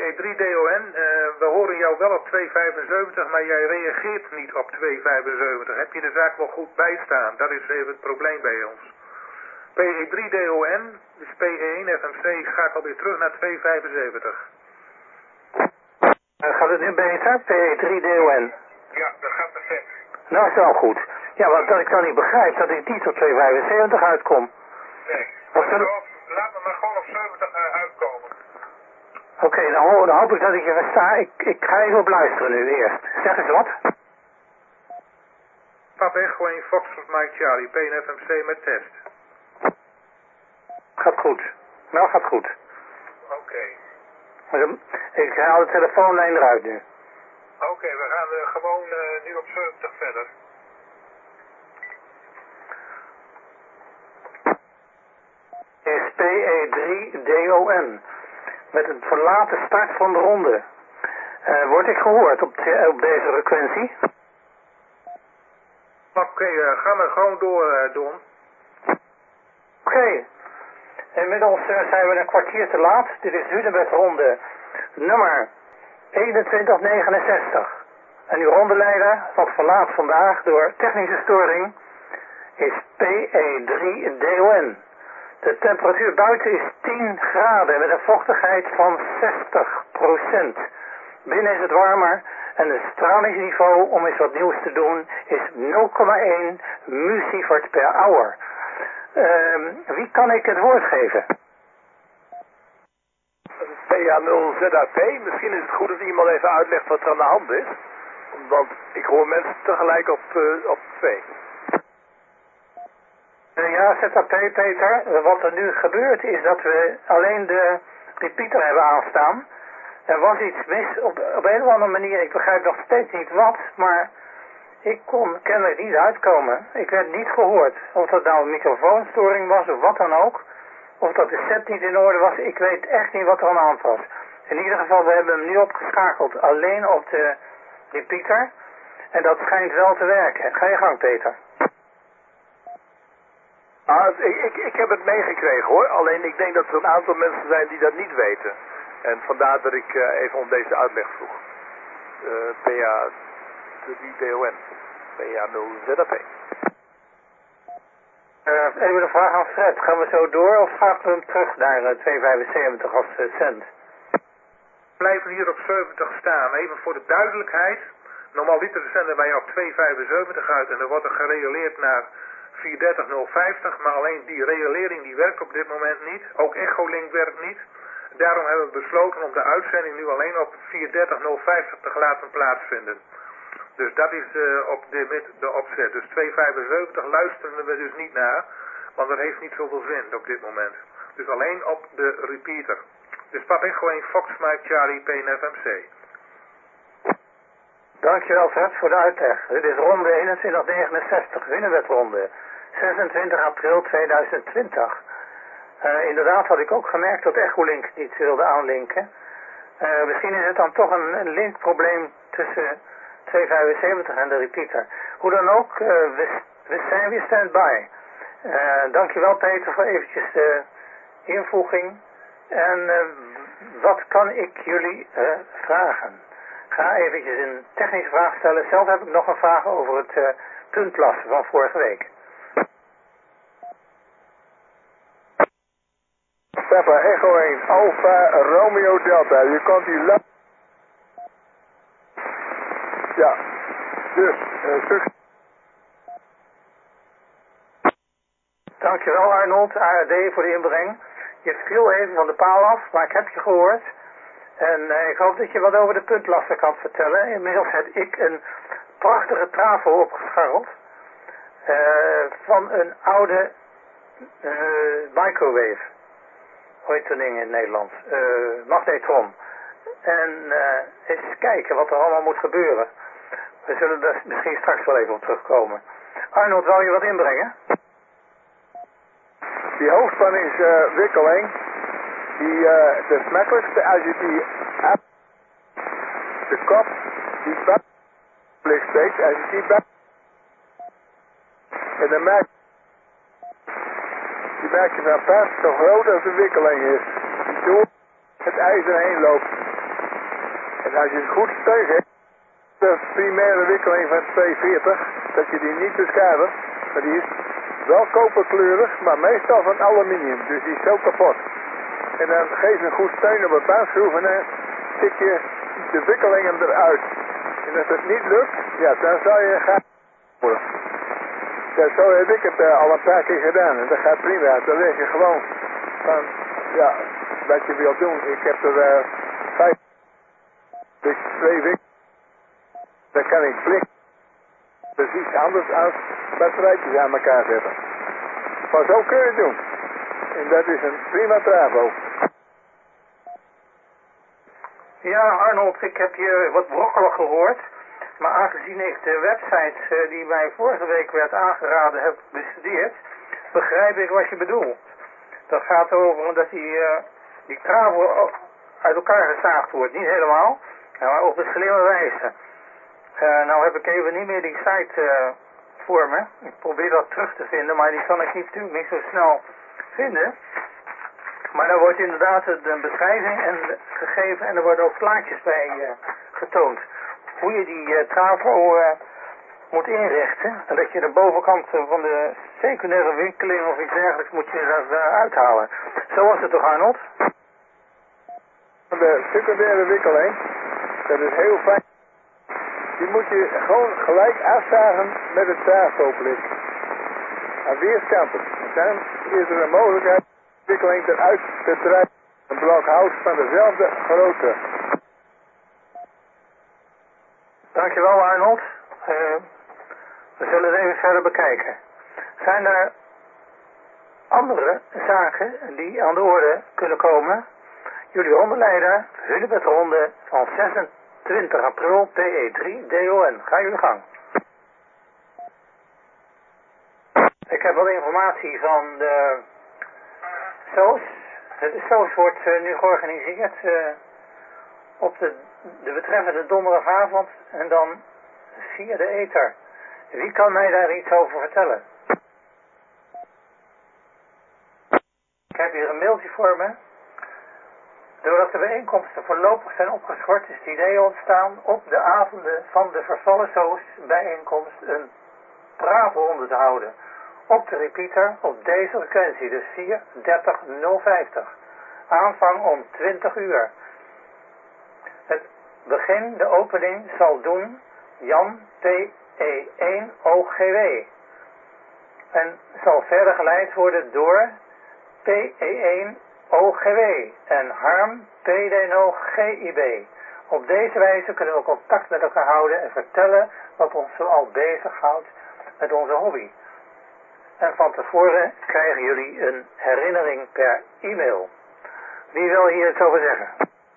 PE3DON, we horen jou wel op 275, maar jij reageert niet op 275. Heb je de zaak wel goed bijstaan? Dat is even het probleem bij ons. PE3DON, dus PE1FMC, schakelt weer terug naar 275. Gaat het nu beter? PE3DON? Ja, dat gaat perfect. Nou, is wel goed. Ja, wat dat ik dan niet begrijp, dat ik niet op 275 uitkom. Nee, laat me maar gewoon op 70 uitkomen. Oké, dan hoop ik dat ik je versta. Ik ga even op luisteren nu eerst. Zeg eens wat. Papa Echo 1 Foxtrot Mike Charlie, PNFMC met test. Gaat goed. Nou, gaat goed. Oké. Ik haal de telefoonlijn eruit nu. Oké, we gaan gewoon nu op 70 verder. Is PE3DON. Met het verlaten start van de ronde. Word ik gehoord op deze frequentie? Oké, ga maar gewoon door, Don. Oké. Inmiddels zijn we een kwartier te laat. Dit is nu de ronde nummer 2169. En uw rondeleider, wat verlaat vandaag door technische storing, is PE3DON. De temperatuur buiten is 10 graden met een vochtigheid van 60%. Binnen is het warmer en het stralingsniveau, om eens wat nieuws te doen, is 0,1 musievert per hour. Wie kan ik het woord geven? PA0ZAP. Misschien is het goed dat iemand even uitlegt wat er aan de hand is. Want ik hoor mensen tegelijk op 2. Ja, ZAP Peter. Wat er nu gebeurt is dat we alleen de repeater hebben aanstaan. Er was iets mis op een of andere manier. Ik begrijp nog steeds niet wat, maar ik kon kennelijk niet uitkomen. Ik werd niet gehoord. Of dat nou een microfoonstoring was of wat dan ook. Of dat de set niet in orde was. Ik weet echt niet wat er aan de hand was. In ieder geval, we hebben hem nu opgeschakeld alleen op de repeater. En dat schijnt wel te werken. Ga je gang, Peter. Ik heb het meegekregen hoor. Alleen ik denk dat er een aantal mensen zijn die dat niet weten. En vandaar dat ik even om deze uitleg vroeg. PA3DON. PA0ZAP. Even een vraag aan Fred. Gaan we zo door of schakelen we hem terug naar 275 als cent? We blijven hier op 70 staan. Even voor de duidelijkheid. Normaliter zenden wij op 275 uit en dan wordt er gereleerd naar 430.050. Maar alleen die relering die werkt op dit moment niet. Ook Echolink werkt niet. Daarom hebben we besloten om de uitzending nu alleen op 430.050 te laten plaatsvinden. Dus dat is op de opzet. Dus 275 luisteren we dus niet naar, want dat heeft niet zoveel zin op dit moment. Dus alleen op de repeater. Dus Papa Echo 1 Fox Mike Charlie PNFMC. Dankjewel Fred voor de uitleg. Dit is ronde 2169, winnenwedronde. 26 april 2020. Inderdaad had ik ook gemerkt dat Echolink niet wilde aanlinken. Misschien is het dan toch een linkprobleem tussen 275 en de repeater. Hoe dan ook, we zijn weer stand-by. Dankjewel Peter voor eventjes de invoeging. En wat kan ik jullie vragen? Ga eventjes een technische vraag stellen. Zelf heb ik nog een vraag over het puntlassen van vorige week. Papa Echo 1 Alpha Romeo Delta. Je kan die ja, dus succes. Dankjewel Arnold, ARD voor de inbreng. Je viel even van de paal af, maar ik heb je gehoord. En ik hoop dat je wat over de puntlassen kan vertellen. Inmiddels heb ik een prachtige trafo opgescharreld. Van een oude microwave. Hoe heet dat ding in het Nederlands? Magnetron. En eens kijken wat er allemaal moet gebeuren. We zullen er misschien straks wel even op terugkomen. Arnold, wou je wat inbrengen? Die hoofdspanning is wikkeling. De smakelijkste, als je die de kop, die buitenlijk steekt, als je die en dan merk je van pas zo groot als de wikkeling is. Door het ijzer heen loopt. En als je het goed steun hebt, de primaire wikkeling van 240, dat je die niet beschadigt, maar die is wel koperkleurig, maar meestal van aluminium, dus die is zo kapot. En dan geef je een goed steun op het bandschroef en dan tik je de wikkelingen eruit. En als het niet lukt, ja, dan zou je gaan worden. Ja, zo heb ik het al een paar keer gedaan en dat gaat prima. Dan leg je gewoon van, ja, wat je wilt doen. Ik heb er 5, dus 2 weken. Dan kan ik blik precies anders als batterijtjes aan elkaar zetten. Maar zo kun je het doen. En dat is een prima travo. Ja, Arnold, ik heb je wat brokkelig gehoord. Maar aangezien ik de website die mij vorige week werd aangeraden heb bestudeerd, begrijp ik wat je bedoelt. Dat gaat over dat die travo uit elkaar gezaagd wordt. Niet helemaal, maar op een slimme wijze. Nou heb ik even niet meer die site voor me. Ik probeer dat terug te vinden, maar die kan ik natuurlijk niet zo snel vinden. Maar daar wordt inderdaad een beschrijving gegeven en er worden ook plaatjes bij getoond. Hoe je die travo moet inrichten. En dat je de bovenkant van de secundaire winkeling of iets dergelijks moet je er uithalen. Zo was het toch, Arnold? De secundaire winkeling, dat is heel fijn. Die moet je gewoon gelijk afzagen met het travoplicht. Aan weerskanten. Dan is er een mogelijkheid de wikkeling eruit te drijven. Een blok hout van dezelfde grootte. Dankjewel, Arnold. We zullen het even verder bekijken. Zijn er andere zaken die aan de orde kunnen komen? Jullie rondeleider, Hunebed Ronde van 26 april, PE3 DON. Ga jullie gang. Ik heb wat informatie van de SOS. De SOS wordt nu georganiseerd op de betreffende donderdagavond en dan via de ether. Wie kan mij daar iets over vertellen? Ik heb hier een mailtje voor me. Doordat de bijeenkomsten voorlopig zijn opgeschort is het idee ontstaan op de avonden van de vervallen SOS bijeenkomst een praatronde te houden. Op de repeater op deze frequentie, dus 43050. Aanvang om 20 uur. Het begin, de opening, zal doen Jan PE1 OGW. En zal verder geleid worden door PE1 OGW en Harm PDNO GIB. Op deze wijze kunnen we contact met elkaar houden en vertellen wat ons zoal bezighoudt met onze hobby. En van tevoren krijgen jullie een herinnering per e-mail. Wie wil hier iets over zeggen?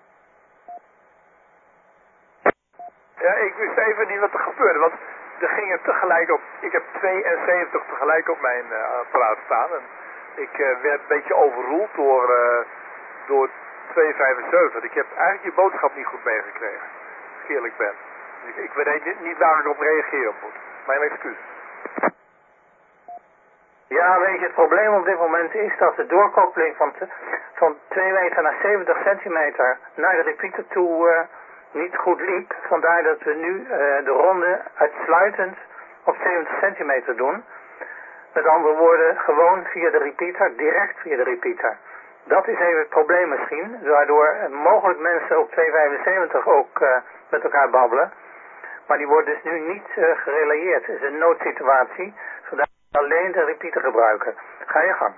Ja, ik wist even niet wat er gebeurde, want er gingen tegelijk op, ik heb 72 tegelijk op mijn apparaat staan en ik werd een beetje overroeld door 275. Ik heb eigenlijk je boodschap niet goed meegekregen, als ik eerlijk ben. Dus ik weet niet waar ik op reageren moet. Mijn excuus. Ja, weet je, het probleem op dit moment is dat de doorkoppeling van 2 meter naar 70 centimeter naar de repeater toe niet goed liep. Vandaar dat we nu de ronde uitsluitend op 70 centimeter doen. Met andere woorden, gewoon via de repeater, direct via de repeater. Dat is even het probleem misschien, waardoor mogelijk mensen op 275 ook met elkaar babbelen. Maar die wordt dus nu niet gerelayeerd. Het is een noodsituatie, vandaar alleen de repeater gebruiken. Ga je gang.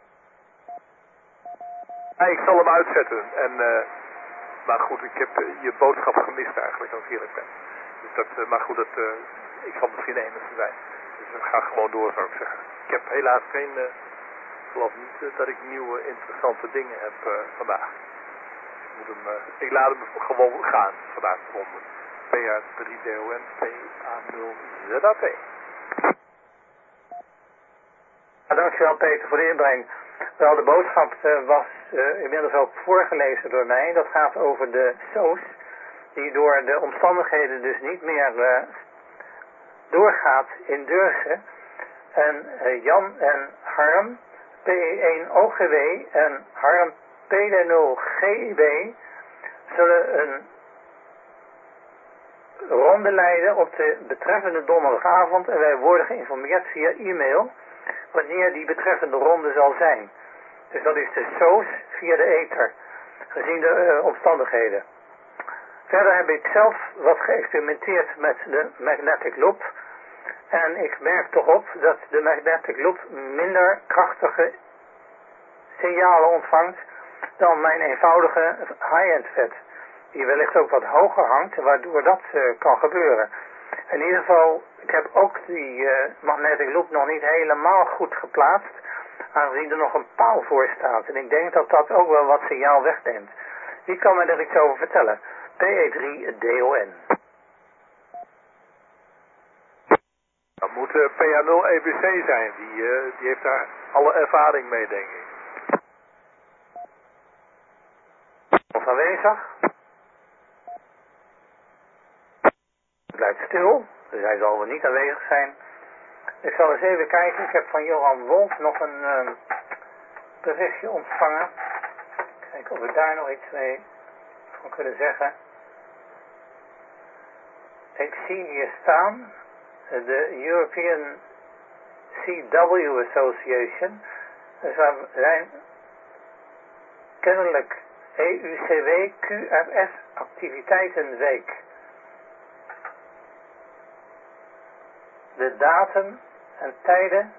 Ja, ik zal hem uitzetten. Maar goed, ik heb je boodschap gemist eigenlijk, als ik eerlijk ben. Dus maar goed, ik zal misschien de enige zijn. Dus ga gewoon door, zou ik zeggen. Ik heb helaas geen, geloof niet dat ik nieuwe interessante dingen heb vandaag. Ik laat hem gewoon gaan vandaag de ronde. PA3DON, PA0ZAP. Dankjewel Peter voor de inbreng. Wel, de boodschap was inmiddels ook voorgelezen door mij. Dat gaat over de SOS, die door de omstandigheden dus niet meer doorgaat in Deurzen. En Jan en Harm, PE1 OGW en Harm PD0 GIB zullen een ronde leiden op de betreffende donderdagavond en wij worden geïnformeerd via e-mail wanneer die betreffende ronde zal zijn. Dus dat is de SOS via de ether, gezien de omstandigheden. Verder heb ik zelf wat geëxperimenteerd met de magnetic loop. En ik merk toch op dat de magnetic loop minder krachtige signalen ontvangt dan mijn eenvoudige high-end vet. Die wellicht ook wat hoger hangt, waardoor dat kan gebeuren. In ieder geval, ik heb ook die magnetic loop nog niet helemaal goed geplaatst, aangezien er nog een paal voor staat. En ik denk dat dat ook wel wat signaal wegneemt. Wie kan mij er iets over vertellen? PE3DON. Dat moet PA0 EBC zijn. Die heeft daar alle ervaring mee, denk ik. Of aanwezig? Het blijft stil, dus hij zal wel niet aanwezig zijn. Ik zal eens even kijken, ik heb van Johan Wolf nog een berichtje ontvangen. Kijken of we daar nog iets mee van kunnen zeggen. Ik zie hier staan, de European CW Association. Dus er zijn kennelijk EUCW QRS activiteitenweek. De datum en tijden.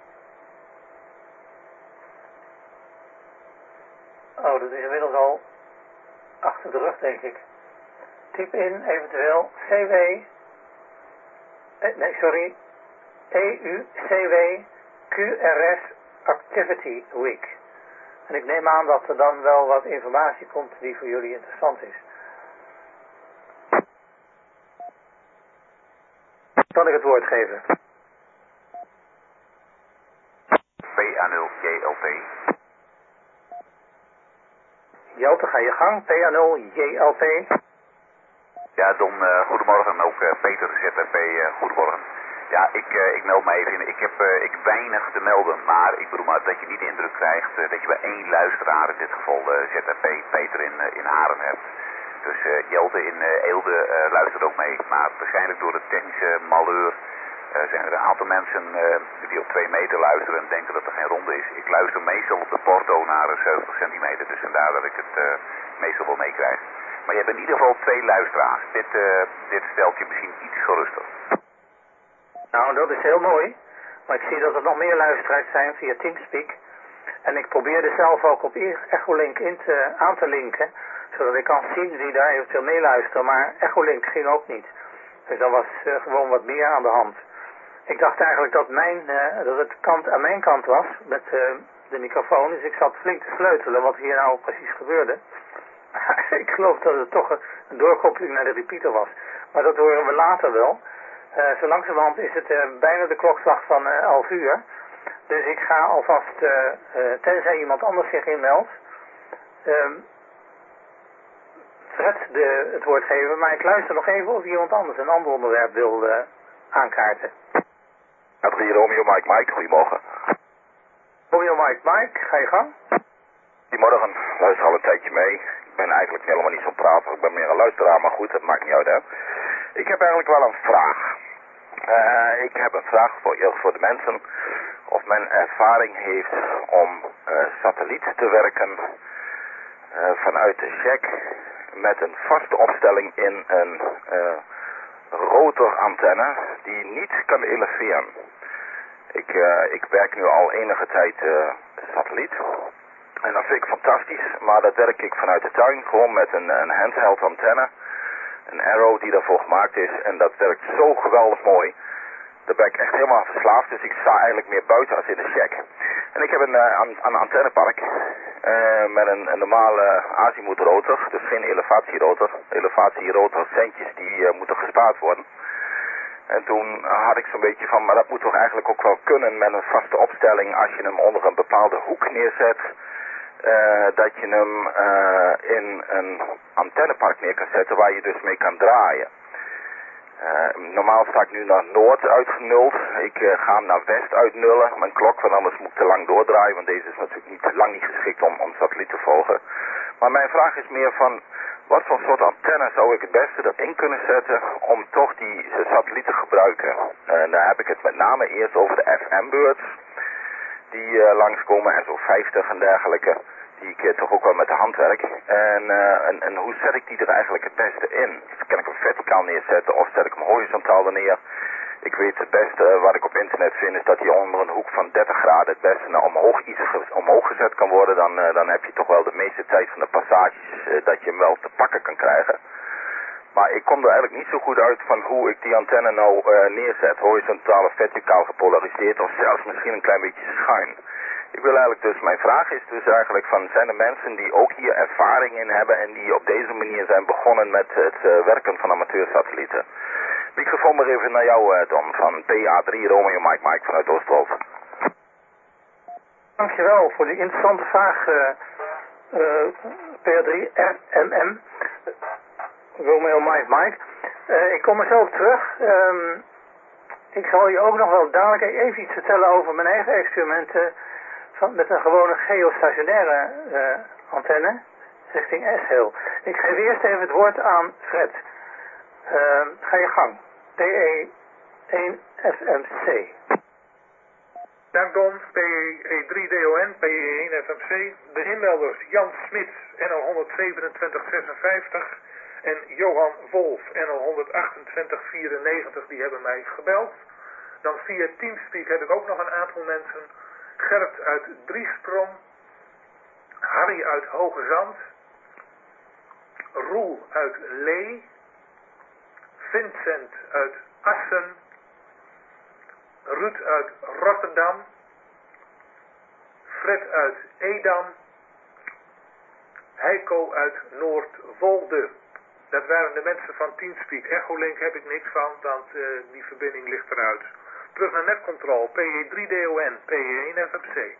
Oh, dat is inmiddels al achter de rug, denk ik. Typ in eventueel EUCW QRS Activity Week. En ik neem aan dat er dan wel wat informatie komt die voor jullie interessant is. Kan ik het woord geven? PA0JLP. Jelte, ga je gang. PA0JLP. Ja, Don, goedemorgen. En ook Peter, ZRP, goedemorgen. Ja, ik meld me even in. Ik heb weinig te melden, maar ik bedoel maar dat je niet de indruk krijgt dat je bij één luisteraar, in dit geval ZRP, Peter in Haren hebt. Dus Jelte in Eelde luistert ook mee, maar waarschijnlijk door de technische malheur zijn er een aantal mensen die op 2 meter luisteren en denken dat er geen ronde is. Ik luister meestal op de porto naar 70 centimeter, dus vandaar dat ik het meestal wel meekrijg. Maar je hebt in ieder geval 2 luisteraars. Dit stelt je misschien iets geruster. Nou, dat is heel mooi. Maar ik zie dat er nog meer luisteraars zijn via Teamspeak. En ik probeerde zelf ook op Echolink aan te linken, zodat ik kan zien wie daar eventueel meeluistert. Maar Echolink ging ook niet. Dus er was gewoon wat meer aan de hand. Ik dacht eigenlijk dat het kant aan mijn kant was met de microfoon. Dus ik zat flink te sleutelen wat hier nou precies gebeurde. Ik geloof dat het toch een doorkoppeling naar de repeater was. Maar dat horen we later wel. Zo langzamerhand is het bijna de klokslag van 11 uur. Dus ik ga alvast, tenzij iemand anders zich inmeldt, Fred het woord geven. Maar ik luister nog even of iemand anders een ander onderwerp wil aankaarten. Adrie Romeo Mike Mike, goedemorgen. Romeo Mike, ga je gang. Goedemorgen, luister al een tijdje mee. Ik ben eigenlijk helemaal niet zo'n prater, ik ben meer een luisteraar, maar goed, dat maakt niet uit hè. Ik heb eigenlijk wel een vraag. Ik heb een vraag voor de mensen of men ervaring heeft om satelliet te werken vanuit de check met een vaste opstelling in een rotorantenne die niet kan eleveren. Ik werk nu al enige tijd satelliet en dat vind ik fantastisch, maar dat werk ik vanuit de tuin gewoon met een handheld antenne. Een Arrow die daarvoor gemaakt is en dat werkt zo geweldig mooi. Daar ben ik echt helemaal verslaafd, dus ik sta eigenlijk meer buiten als in de shack. En ik heb een antennepark met een normale azimuthrotor, dus geen elevatierotor. Elevatierotor centjes die moeten gespaard worden. En toen had ik zo'n beetje van, maar dat moet toch eigenlijk ook wel kunnen met een vaste opstelling als je hem onder een bepaalde hoek neerzet. Dat je hem in een antennepark neer kan zetten waar je dus mee kan draaien. Normaal sta ik nu naar noord uitgenuld. Ik ga hem naar west uitnullen. Mijn klok, want anders moet ik te lang doordraaien, want deze is natuurlijk lang niet geschikt om satelliet te volgen. Maar mijn vraag is meer van, Wat voor soort antenne zou ik het beste erin kunnen zetten om toch die satelliet te gebruiken? En daar heb ik het met name eerst over de FM-beurts die langskomen en zo 50 en dergelijke. Die ik toch ook wel met de hand werk. En hoe zet ik die er eigenlijk het beste in? Kan ik hem verticaal neerzetten of zet ik hem horizontaal er neer? Ik weet het beste wat ik op internet vind is dat hij onder een hoek van 30 graden het beste naar omhoog gezet kan worden. Dan heb je toch wel de meeste tijd van de passages dat je hem wel te pakken kan krijgen. Maar ik kom er eigenlijk niet zo goed uit van hoe ik die antenne nou neerzet. Horizontaal of verticaal gepolariseerd of zelfs misschien een klein beetje schuin. Ik wil eigenlijk dus, mijn vraag is dus eigenlijk van, zijn er mensen die ook hier ervaring in hebben en die op deze manier zijn begonnen met het werken van amateursatellieten? Microfoon maar even naar jou, Don, van PA3 Romeo Mike Mike vanuit Oostwold. Dankjewel voor die interessante vraag, PA3 RMM, Romeo Mike Mike. Ik kom er zo op terug. Ik zal je ook nog wel dadelijk even iets vertellen over mijn eigen experimenten met een gewone geostationaire antenne richting S-heel. Ik geef eerst even het woord aan Fred. Ga je gang. PE1FMC. Dank Don, PE3DON, PE1FMC. De inmelders Jan Smits, NL 12756 en Johan Wolf, NL 12894, die hebben mij gebeld. Dan via Teamspeak heb ik ook nog een aantal mensen. Gert uit Driesprong, Harry uit Hoge Zand, Roel uit Lee, Vincent uit Assen, Ruud uit Rotterdam, Fred uit Edam, Heiko uit Noordwolde. Dat waren de mensen van Teamspeak. Echolink heb ik niks van, want die verbinding ligt eruit. Terug naar netcontrol, PE3DON, PE1FMC.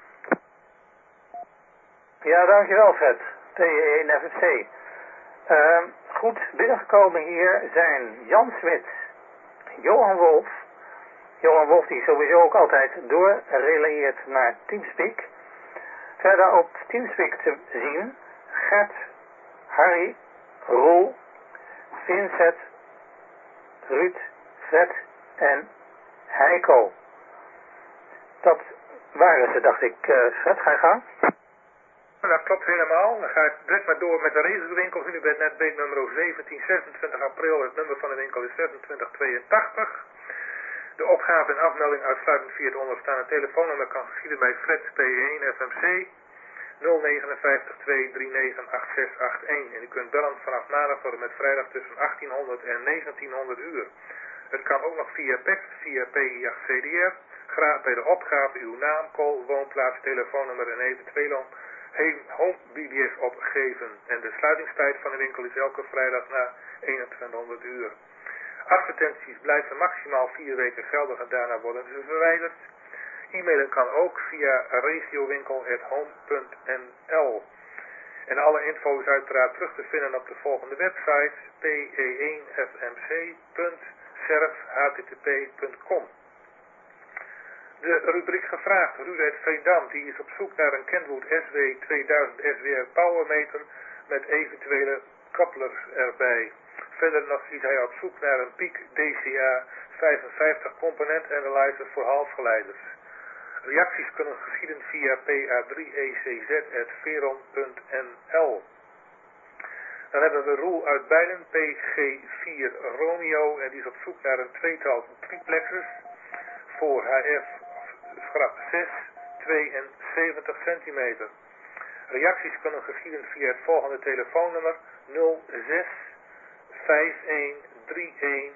Ja, dankjewel Fred, PE1FMC. Goed, binnengekomen hier zijn Jan Smits, Johan Wolf. Johan Wolf die sowieso ook altijd doorrelayeert naar Teamspeak. Verder op Teamspeak te zien Gert, Harry, Roel, Vincent, Ruud, Fred en Heiko. Dat waren ze, dacht ik. Fred, ga je gang. Dat klopt helemaal. Dan ga ik direct maar door met de regelwinkel. U bent net beet nummer 17, 26 april. Het nummer van de winkel is 2682. De opgave en afmelding uitsluitend via het onderstaande telefoonnummer kan geschieden bij Fred P1 FMC 059 239 8681. En u kunt bellen vanaf maandag tot en met vrijdag tussen 1800 en 1900 uur. Het kan ook nog via PEC, via PI8CDR. Graag bij de opgave uw naam, call, woonplaats, telefoonnummer en eventueel home BBS opgeven. En de sluitingstijd van de winkel is elke vrijdag na 2100 uur. Advertenties blijven maximaal 4 weken geldig en daarna worden ze verwijderd. E-mailen kan ook via regiowinkel@home.nl. En alle info is uiteraard terug te vinden op de volgende website pe1fmc.serf.http.com. De rubriek gevraagd, Ruud uit Veendam, die is op zoek naar een Kenwood SW2000 SWR Powermeter met eventuele kopplers erbij. Verder nog is hij op zoek naar een Peak DCA 55 component analyzer voor halfgeleiders. Reacties kunnen geschieden via pa3ecz@veron.nl. Dan hebben we Roel uit Bijlen, PG4 Romeo, en die is op zoek naar een tweetal triplexers voor HF schrap 6, 72 centimeter. Reacties kunnen geschieden via het volgende telefoonnummer 06 51 31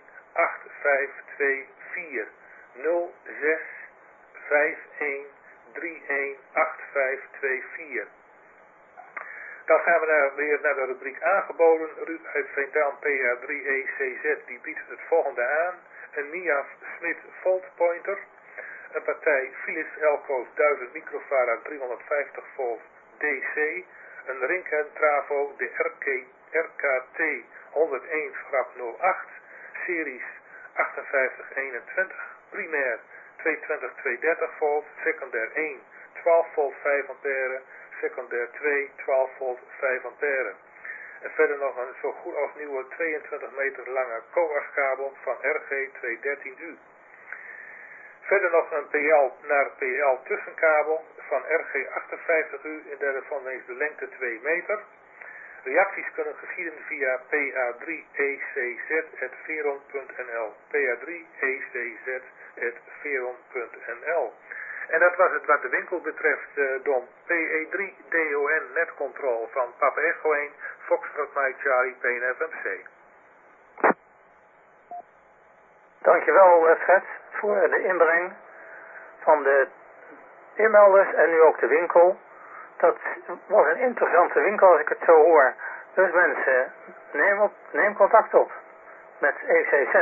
8524 06 51 31 8524. Dan gaan we weer naar de rubriek aangeboden. Ruud uit Veendam PA3ECZ die biedt het volgende aan. Een NIAF Smith Volt Pointer. Een partij Philips Elco's 1000 microfarad 350 volt DC. Een Ringhen Travo de RKT 101 08 series 5821. Primair 220-230 volt. Secundair 1 12 volt 5 ampère. Secundair 2 12 volt 5 ampère. En verder nog een zo goed als nieuwe 22 meter lange coaxkabel van RG213U. Verder nog een PL naar PL tussenkabel van RG58U en daarvan is de lengte 2 meter. Reacties kunnen geschieden via pa3ecz@veron.nl. pa3ecz@veron.nl. En dat was het wat de winkel betreft, Don. PE3DON netcontrol van Papa Echo 1, Foxtrot Mike Charlie, PNFMC. Dankjewel Fred voor de inbreng van de inmelders en nu ook de winkel. Dat was een interessante winkel als ik het zo hoor. Dus mensen, neem contact op met ECZ.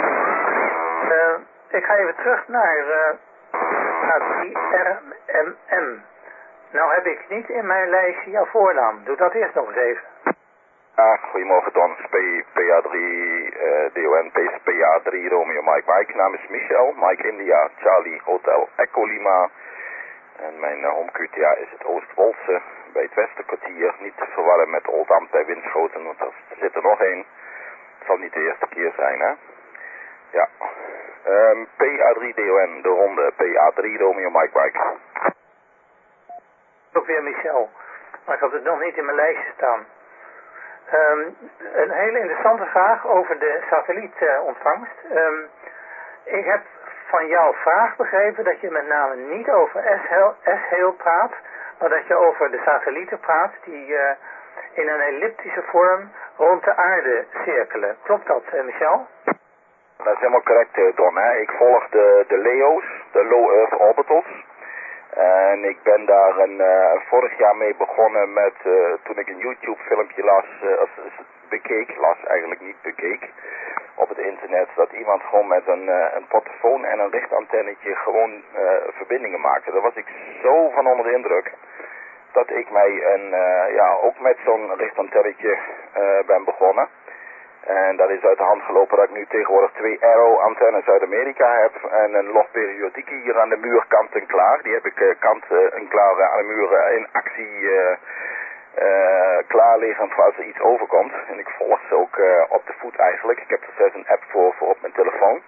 Ik ga even terug naar die RMM. Nou heb ik niet in mijn lijstje jouw voornaam. Doe dat eerst nog eens even. Goedemorgen Don, PA3 DON, PA3 Romeo Mike Mike. Naam is Michel, Mike India, Charlie Hotel Echo Lima. En mijn home QTA is het Oostwolse bij het Westerkwartier. Niet te verwarren met Oldambt bij Winschoten, want er zit er nog één. Het zal niet de eerste keer zijn, hè? Ja. PA3 DON, de ronde. PA3 Romeo Mike Mike. Ook weer Michel, maar ik had het nog niet in mijn lijstje staan. Een hele interessante vraag over de satellietontvangst. Ik heb van jouw vraag begrepen dat je met name niet over S-heel praat, maar dat je over de satellieten praat die in een elliptische vorm rond de aarde cirkelen. Klopt dat, Michel? Dat is helemaal correct, Don. Hè? Ik volg de LEO's, de Low Earth Orbitals. En ik ben daar vorig jaar mee begonnen met, toen ik een YouTube filmpje bekeek, op het internet, dat iemand gewoon met een portofoon en een richtantennetje gewoon verbindingen maakte. Daar was ik zo van onder de indruk, dat ik mij ook met zo'n richtantennetje ben begonnen. En dat is uit de hand gelopen dat ik nu tegenwoordig 2 Arrow-antennes uit Amerika heb. En een logperiodieke hier aan de muur kant en klaar. Die heb ik kant en klaar aan de muur in actie klaar liggen als er iets overkomt. En ik volg ze ook op de voet eigenlijk. Ik heb er zelfs een app voor op mijn telefoon.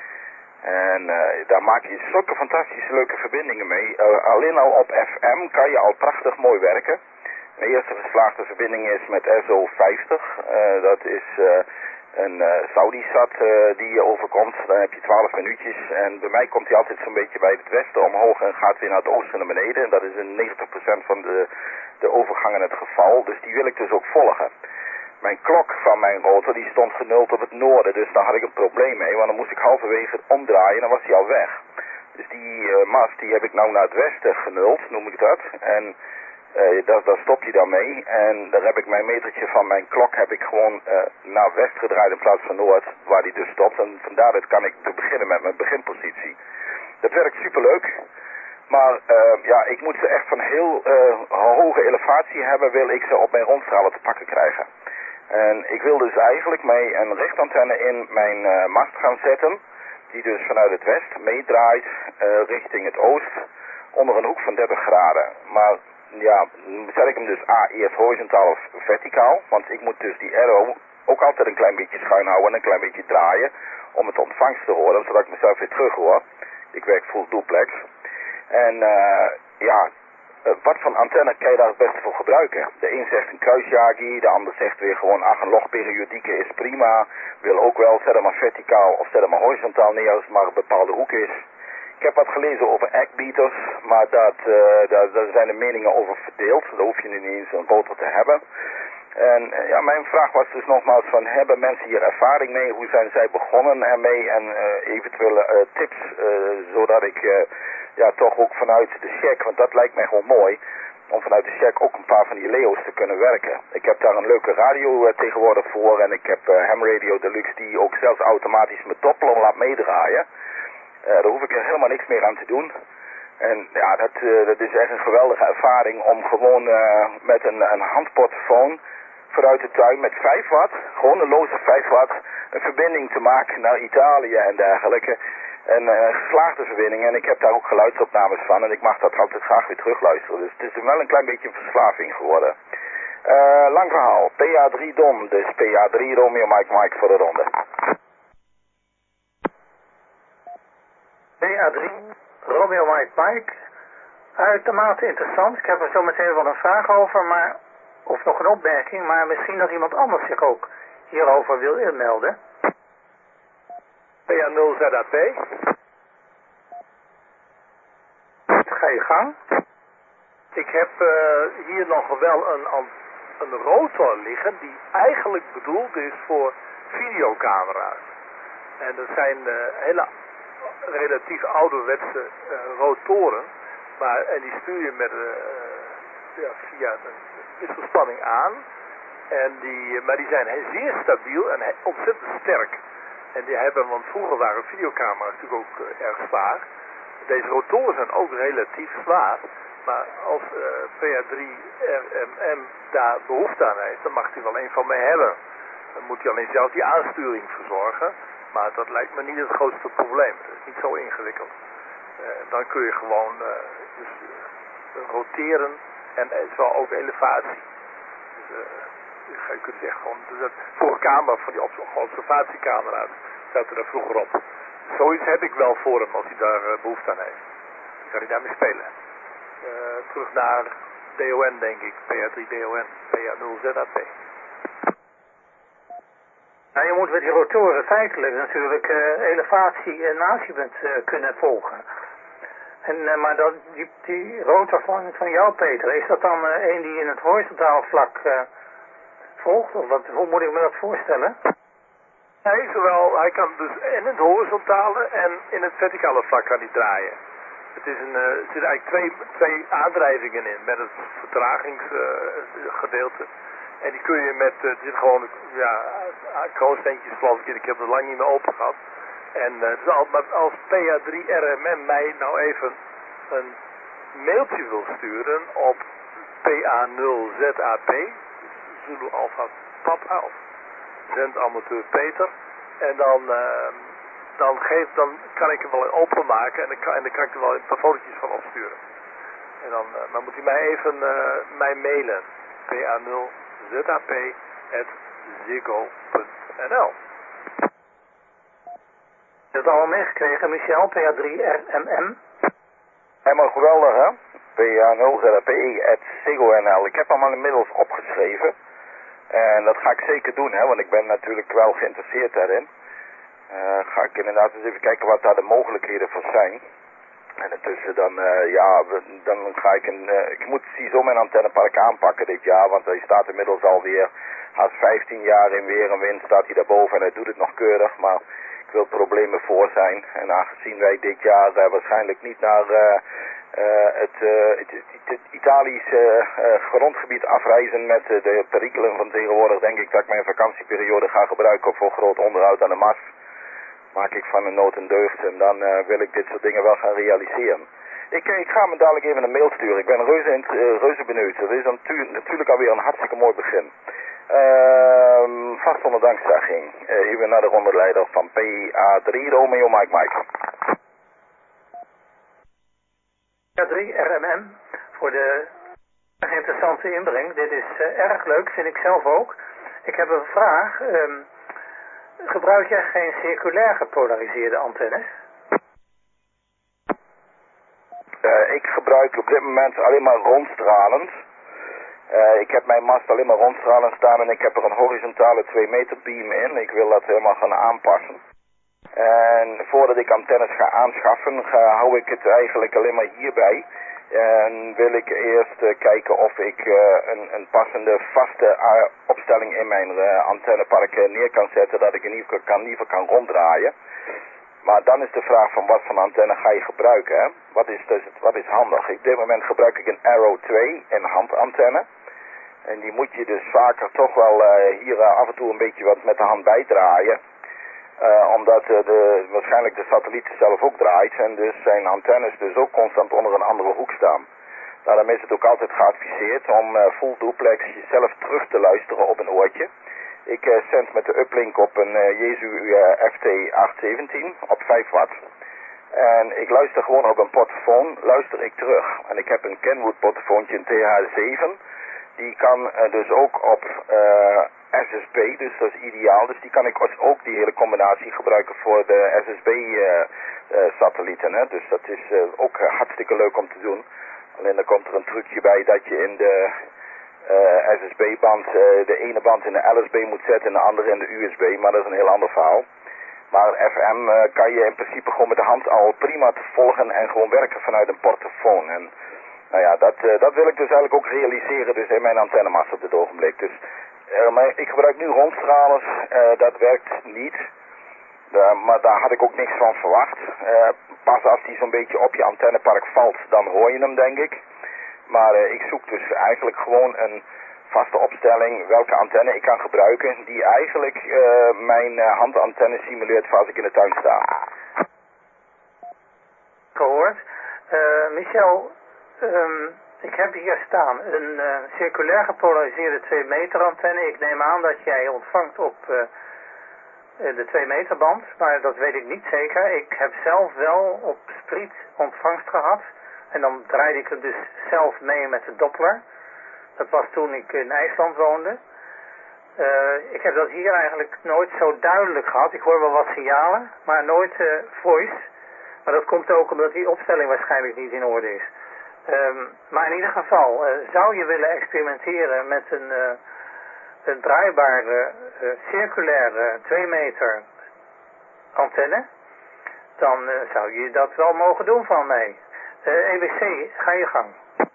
En daar maak je zulke fantastische leuke verbindingen mee. Alleen al op FM kan je al prachtig mooi werken. De eerste geslaagde verbinding is met SO50. Dat is een Saudi-sat die je overkomt. Dan heb je 12 minuutjes. En bij mij komt hij altijd zo'n beetje bij het westen omhoog en gaat weer naar het oosten naar beneden. En dat is in 90% van de overgangen het geval. Dus die wil ik dus ook volgen. Mijn klok van mijn rotor die stond genuld op het noorden. Dus daar had ik een probleem mee. Want dan moest ik halverwege omdraaien en dan was hij al weg. Dus die mast die heb ik nou naar het westen genuld, noem ik dat. En daar stopt hij dan mee. En daar heb ik mijn metertje van mijn klok heb ik gewoon naar west gedraaid in plaats van noord, waar die dus stopt. En vandaar dat kan ik beginnen met mijn beginpositie. Dat werkt superleuk. Maar ik moet ze echt van heel hoge elevatie hebben, wil ik ze op mijn rondstralen te pakken krijgen. En ik wil dus eigenlijk mee een richtantenne in mijn mast gaan zetten, die dus vanuit het west meedraait richting het oost, onder een hoek van 30 graden. Maar ja, zet ik hem dus eerst horizontaal of verticaal, want ik moet dus die arrow ook altijd een klein beetje schuin houden en een klein beetje draaien, om het ontvangst te horen, zodat ik mezelf weer terug hoor. Ik werk full duplex. En wat voor antenne kan je daar het beste voor gebruiken? De een zegt een kruisjagi, de ander zegt weer gewoon, een logperiodieke is prima. Wil ook wel, zet hem maar verticaal of zet hem maar horizontaal neer als het maar een bepaalde hoek is. Ik heb wat gelezen over eggbeaters, maar daar zijn de meningen over verdeeld. Daar hoef je nu niet eens een rotor te hebben. En mijn vraag was dus nogmaals van, hebben mensen hier ervaring mee? Hoe zijn zij begonnen ermee? En eventuele tips, zodat ik toch ook vanuit de check, want dat lijkt mij gewoon mooi, om vanuit de check ook een paar van die Leo's te kunnen werken. Ik heb daar een leuke radio tegenwoordig voor en ik heb Ham Radio Deluxe die ook zelfs automatisch met Doppler laat meedraaien. Daar hoef ik er helemaal niks meer aan te doen. En ja, dat is echt een geweldige ervaring om gewoon met een handportofoon vanuit de tuin met 5 watt, gewoon een loze 5 watt, een verbinding te maken naar Italië en dergelijke. Een geslaagde verbinding en ik heb daar ook geluidsopnames van en ik mag dat altijd graag weer terugluisteren. Dus het is wel een klein beetje een verslaving geworden. Lang verhaal. PA3 Don, dus PA3 Romeo Mike Mike voor de ronde. PA3 Romeo Mike Mike. Uitermate interessant. Ik heb er zo meteen wel een vraag over, maar, of nog een opmerking, maar misschien dat iemand anders zich ook hierover wil inmelden. PA0 ZAP. Ga je gang. Ik heb hier nog wel een rotor liggen die eigenlijk bedoeld is voor videocamera's. En dat zijn hele relatief ouderwetse rotoren. En die stuur je met, via een wisselspanning aan. Maar die zijn zeer stabiel en ontzettend sterk. En die hebben, want vroeger waren videocamera's natuurlijk ook erg zwaar. Deze rotoren zijn ook relatief zwaar. Maar als PA3 RMM daar behoefte aan heeft, dan mag hij wel een van mij hebben. Dan moet hij alleen zelf die aansturing verzorgen. Maar dat lijkt me niet het grootste probleem. Dat is niet zo ingewikkeld. Dan kun je gewoon roteren en het is wel ook elevatie. Dus je kunt zeggen gewoon, voor een camera, van die observatiecamera's, zaten er vroeger op. Zoiets heb ik wel voor hem als hij daar behoefte aan heeft. Dan kan hij daarmee spelen. Terug naar DON denk ik, PA3 DON, PA0 ZAP. Nou, je moet met die rotoren feitelijk natuurlijk elevatie en azimuth kunnen volgen. Maar die rotor van jou, Peter, is dat dan een die in het horizontaal vlak volgt? Of hoe moet ik me dat voorstellen? Nee, hij kan dus in het horizontale en in het verticale vlak kan hij draaien. Er zitten eigenlijk twee aandrijvingen in met het vertragingsgedeelte. En die kun je met, dit gewoon, kroonsteentjes geloof ik heb het lang niet meer open gehad. Maar als PA3 RMM mij nou even een mailtje wil sturen op PA0 ZAP, Zulu Alpha Papa of zendamateur Peter, en dan kan ik hem wel openmaken en dan kan ik er wel een paar fotootjes van opsturen. En dan moet hij mij even mailen. PA0 ZAP@ziggo.nl. Je hebt het allemaal meegekregen, Michel, PA3 RMM. Helemaal geweldig, hè? PA0 ZAP@ziggo.nl. Ik heb hem al inmiddels opgeschreven. En dat ga ik zeker doen, hè, want ik ben natuurlijk wel geïnteresseerd daarin. Ga ik inderdaad eens even kijken wat daar de mogelijkheden voor zijn. En intussen dan ga ik ik moet sowieso mijn antennepark aanpakken dit jaar, want hij staat inmiddels alweer, haast 15 jaar in weer en wind staat hij daarboven en hij doet het nog keurig, maar ik wil problemen voor zijn. En aangezien wij dit jaar waarschijnlijk niet naar het Italische grondgebied afreizen met de perikelen van tegenwoordig, denk ik dat ik mijn vakantieperiode ga gebruiken voor groot onderhoud aan de mast. Maak ik van een nood een deugd en dan wil ik dit soort dingen wel gaan realiseren. Ik ga me dadelijk even een mail sturen. Ik ben reuze benieuwd. Dat is natuurlijk alweer een hartstikke mooi begin. Vast onder dankzegging. Even naar de rondeleider van PA3 Romeo Mike Mike. PA3 RMM voor de erg interessante inbreng. Dit is erg leuk, vind ik zelf ook. Ik heb een vraag. Gebruik jij geen circulair gepolariseerde antennes? Ik gebruik op dit moment alleen maar rondstralend. Ik heb mijn mast alleen maar rondstralend staan en ik heb er een horizontale 2 meter beam in. Ik wil dat helemaal gaan aanpassen. En voordat ik antennes ga aanschaffen, hou ik het eigenlijk alleen maar hierbij. En wil ik eerst kijken of ik een passende vaste opstelling in mijn antennepark neer kan zetten, dat ik in ieder geval kan ronddraaien. Maar dan is de vraag van wat voor antenne ga je gebruiken, hè? Wat is handig? Op dit moment gebruik ik een Arrow 2, een handantenne. En die moet je dus vaker toch wel hier af en toe een beetje wat met de hand bijdraaien. Omdat waarschijnlijk de satelliet zelf ook draait en dus zijn antennes dus ook constant onder een andere hoek staan. Daarom is het ook altijd geadviseerd om full duplex jezelf terug te luisteren op een oortje. Ik zend met de uplink op een Yaesu FT817 op 5 watt. En ik luister gewoon op een portofoon, luister ik terug. En ik heb een Kenwood portofoontje, een TH7. Die kan dus ook op SSB, dus dat is ideaal. Dus die kan ik ook die hele combinatie gebruiken voor de SSB-satellieten. Dus dat is ook hartstikke leuk om te doen. Alleen dan komt er een trucje bij dat je in de SSB-band de ene band in de LSB moet zetten en de andere in de USB. Maar dat is een heel ander verhaal. Maar FM kan je in principe gewoon met de hand al prima te volgen en gewoon werken vanuit een portofoon. En nou ja, dat wil ik dus eigenlijk ook realiseren dus in mijn antennemast op dit ogenblik. Dus maar ik gebruik nu rondstralers, dat werkt niet. Maar daar had ik ook niks van verwacht. Pas als die zo'n beetje op je antennepark valt, dan hoor je hem denk ik. Maar ik zoek dus eigenlijk gewoon een vaste opstelling welke antenne ik kan gebruiken die eigenlijk mijn handantenne simuleert voor als ik in de tuin sta. Gehoord. Michel, ik heb hier staan een circulair gepolariseerde 2 meter antenne. Ik neem aan dat jij ontvangt op de 2 meter band, maar dat weet ik niet zeker. Ik heb zelf wel op Spriet ontvangst gehad en dan draaide ik hem dus zelf mee met de Doppler. Dat was toen ik in IJsland woonde. Ik heb dat hier eigenlijk nooit zo duidelijk gehad. Ik hoor wel wat signalen, maar nooit voice. Maar dat komt ook omdat die opstelling waarschijnlijk niet in orde is. Maar in ieder geval, zou je willen experimenteren met een draaibare, circulaire 2 meter antenne, dan zou je dat wel mogen doen van mij. EBC, ga je gang.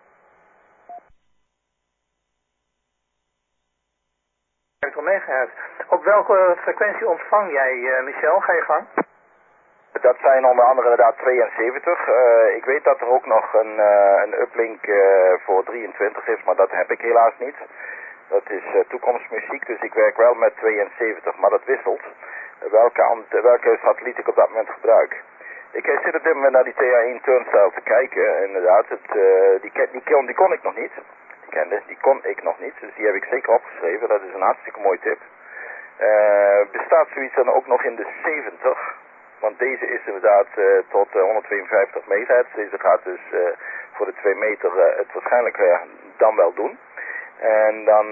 Op welke frequentie ontvang jij, Michel? Ga je gang. Dat zijn onder andere inderdaad 72. Ik weet dat er ook nog een uplink voor 23 is, maar dat heb ik helaas niet. Dat is toekomstmuziek, dus ik werk wel met 72, maar dat wisselt. Welke satelliet ik op dat moment gebruik. Ik zit op dit moment naar die TA1 turnstile te kijken, inderdaad. Die kon ik nog niet. Die kon ik nog niet, dus die heb ik zeker opgeschreven. Dat is een hartstikke mooi tip. Bestaat zoiets dan ook nog in de 70? Want deze is inderdaad tot 152 megahertz. Deze gaat dus voor de 2 meter het waarschijnlijk dan wel doen. En dan,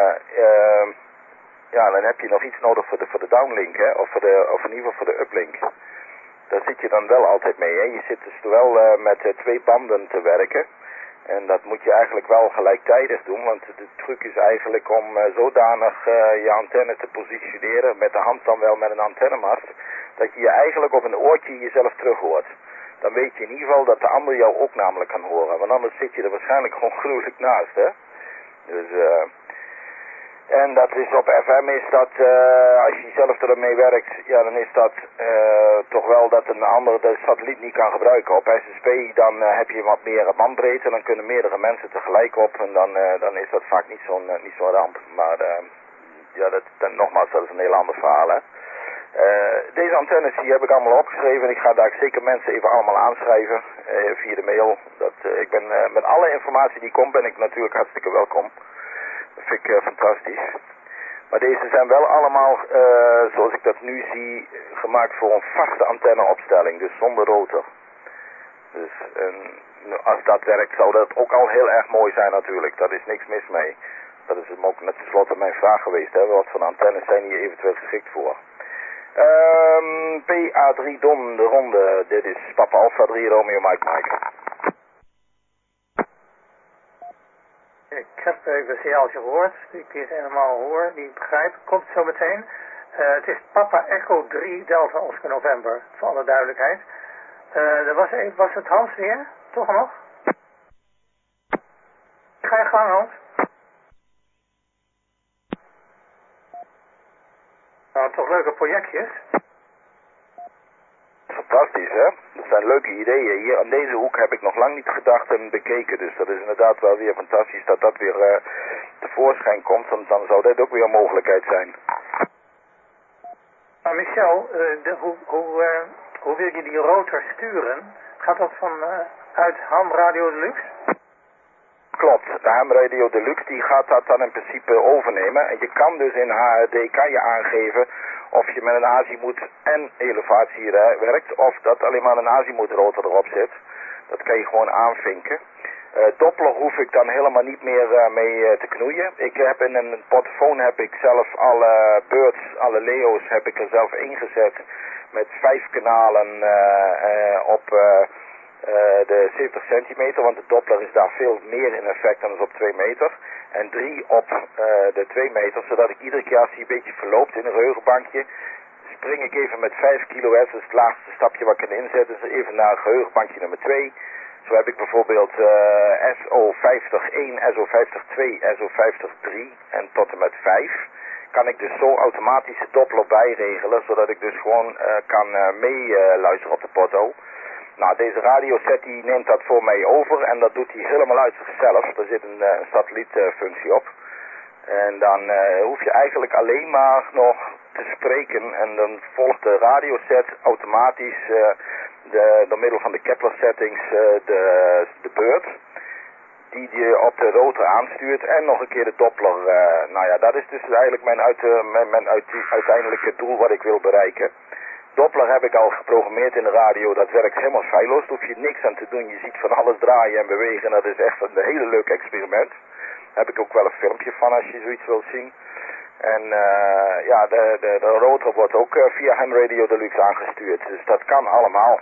dan heb je nog iets nodig voor de downlink, hè? Of in ieder geval voor de uplink. Daar zit je dan wel altijd mee, hè? Je zit dus wel met 2 banden te werken. En dat moet je eigenlijk wel gelijktijdig doen, want de truc is eigenlijk om zodanig je antenne te positioneren, met de hand dan wel met een antennemast, dat je eigenlijk op een oortje jezelf terug hoort. Dan weet je in ieder geval dat de ander jou ook namelijk kan horen, want anders zit je er waarschijnlijk gewoon gruwelijk naast, hè. Dus, en dat is op FM is dat, als je zelf ermee werkt, ja dan is dat toch wel dat een ander de satelliet niet kan gebruiken. Op SSB dan heb je wat meer bandbreedte, dan kunnen meerdere mensen tegelijk op en dan is dat vaak niet zo'n ramp. Maar nogmaals, dat is een heel ander verhaal, hè. Deze antennes die heb ik allemaal opgeschreven en ik ga daar zeker mensen even allemaal aanschrijven via de mail. Ik ben met alle informatie die komt ben ik natuurlijk hartstikke welkom. Dat vind ik fantastisch. Maar deze zijn wel allemaal, zoals ik dat nu zie, gemaakt voor een vaste antenneopstelling, dus zonder rotor. Dus als dat werkt zou dat ook al heel erg mooi zijn natuurlijk, daar is niks mis mee. Dat is ook net tenslotte mijn vraag geweest, hè? Wat voor antennes zijn hier eventueel geschikt voor? PA3 Don, de ronde, dit is Papa Alpha 3 Romeo Mike. Ik heb de signaaltje gehoord, die ik hier helemaal hoor, die ik begrijp. Komt zo meteen. Het is Papa Echo 3 Delta Oscar November, voor alle duidelijkheid. Was het Hans weer? Toch nog? Ga je gang, Hans? Nou, toch leuke projectjes. Fantastisch, hè? Dat zijn leuke ideeën. Hier aan deze hoek heb ik nog lang niet gedacht en bekeken. Dus dat is inderdaad wel weer fantastisch dat dat weer tevoorschijn komt. Want dan zou dit ook weer een mogelijkheid zijn. Maar Michel, hoe wil je die rotor sturen? Gaat dat uit Ham Radio Deluxe? Klopt, de Ham Radio Deluxe die gaat dat dan in principe overnemen. En je kan dus in HRD kan je aangeven of je met een azimuth en elevatie werkt, of dat alleen maar een azimuth rotor erop zit. Dat kan je gewoon aanvinken. Doppler hoef ik dan helemaal niet meer mee te knoeien. Ik heb in een portofoon heb ik zelf alle Birds, alle Leo's heb ik er zelf ingezet met 5 kanalen op de 70 centimeter, want de Doppler is daar veel meer in effect dan is op 2 meter. En 3 op de 2 meter, zodat ik iedere keer als hij een beetje verloopt in een geheugenbankje, spring ik even met 5 kHz, dat is het laagste stapje wat ik kan inzetten, dus even naar geheugenbankje nummer 2. Zo heb ik bijvoorbeeld SO50.1, SO50.2, SO50.3 en tot en met 5. Kan ik dus zo automatisch de Doppler bijregelen, zodat ik dus gewoon kan meeluisteren op de porto. Nou, deze radioset die neemt dat voor mij over en dat doet hij helemaal uit zichzelf. Er zit een satellietfunctie op. En dan hoef je eigenlijk alleen maar nog te spreken en dan volgt de radioset automatisch door middel van de Kepler settings de beurt die je op de rotor aanstuurt en nog een keer de Doppler. Nou ja, dat is dus eigenlijk mijn uiteindelijke doel wat ik wil bereiken. Doppler heb ik al geprogrammeerd in de radio, dat werkt helemaal feilloos, daar hoef je niks aan te doen. Je ziet van alles draaien en bewegen en dat is echt een hele leuk experiment. Daar heb ik ook wel een filmpje van als je zoiets wilt zien. En ja, de rotor wordt ook via Ham Radio Deluxe aangestuurd, dus dat kan allemaal.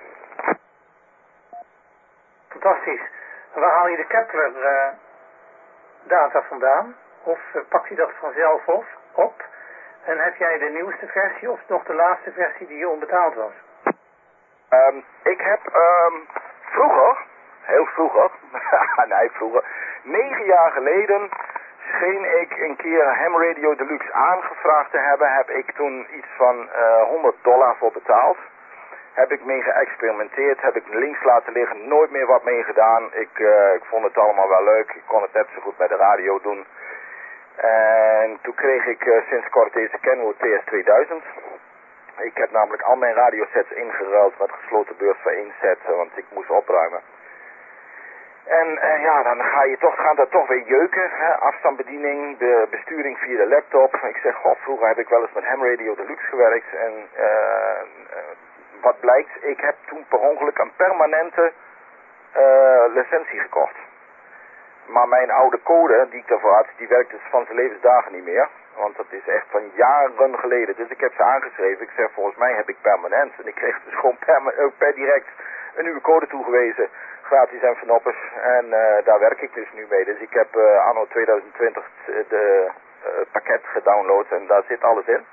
Fantastisch. En waar haal je de Kepler data vandaan? Of pakt hij dat vanzelf op? En heb jij de nieuwste versie of nog de laatste versie die onbetaald was? Ik heb vroeger, heel vroeger, nee vroeger, 9 jaar geleden scheen ik een keer Ham Radio Deluxe aangevraagd te hebben. Heb ik toen iets van $100 voor betaald. Heb ik mee geëxperimenteerd, heb ik links laten liggen, nooit meer wat mee gedaan. Ik vond het allemaal wel leuk, ik kon het net zo goed bij de radio doen. En toen kreeg ik sinds kort deze Kenwood TS2000. Ik heb namelijk al mijn radiosets ingeruild met gesloten beurs voor 1 set, want ik moest opruimen. En ja, dan gaan dat toch weer jeuken, hè? Afstandsbediening, de besturing via de laptop. Ik zeg, goh, vroeger heb ik wel eens met Ham Radio Deluxe gewerkt en wat blijkt, ik heb toen per ongeluk een permanente licentie gekocht. Maar mijn oude code die ik daarvoor had, die werkt dus van zijn levensdagen niet meer. Want dat is echt van jaren geleden. Dus ik heb ze aangeschreven. Ik zeg, volgens mij heb ik permanent. En ik kreeg dus gewoon per direct een nieuwe code toegewezen. Gratis en vernoppers. En daar werk ik dus nu mee. Dus ik heb anno 2020 het pakket gedownload en daar zit alles in.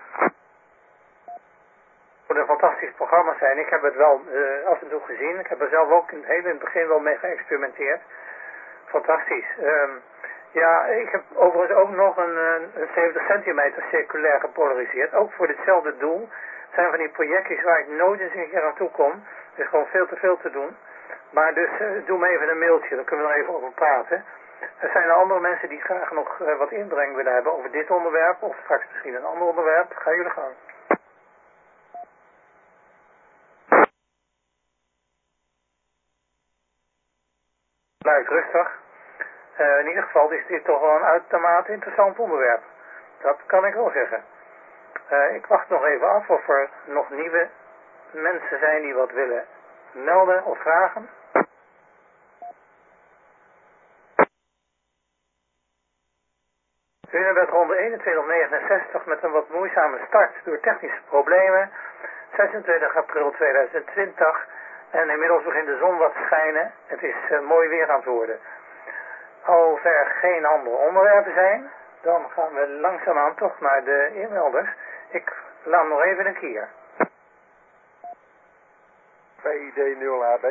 Het moet een fantastisch programma zijn. Ik heb het wel af en toe gezien. Ik heb er zelf ook in het begin wel mee geëxperimenteerd. Fantastisch. Ja, ik heb overigens ook nog een 70 centimeter circulair gepolariseerd. Ook voor ditzelfde doel. Het zijn van die projectjes waar ik nooit eens een keer aan toe kom. Er is gewoon veel te veel te doen. Maar dus doe me even een mailtje, dan kunnen we er even over praten. Er zijn er andere mensen die graag nog wat inbreng willen hebben over dit onderwerp. Of straks misschien een ander onderwerp. Ga jullie gang. Blijft rustig. In ieder geval is dit toch wel een uitermate interessant onderwerp. Dat kan ik wel zeggen. Ik wacht nog even af of er nog nieuwe mensen zijn die wat willen melden of vragen. Unibed-ronde 2169 met een wat moeizame start door technische problemen. 26 april 2020 en inmiddels begint de zon wat te schijnen. Het is mooi weer aan het worden. Als er geen andere onderwerpen zijn, dan gaan we langzaamaan toch naar de inmelders. Ik laat nog even een keer. PID0AB.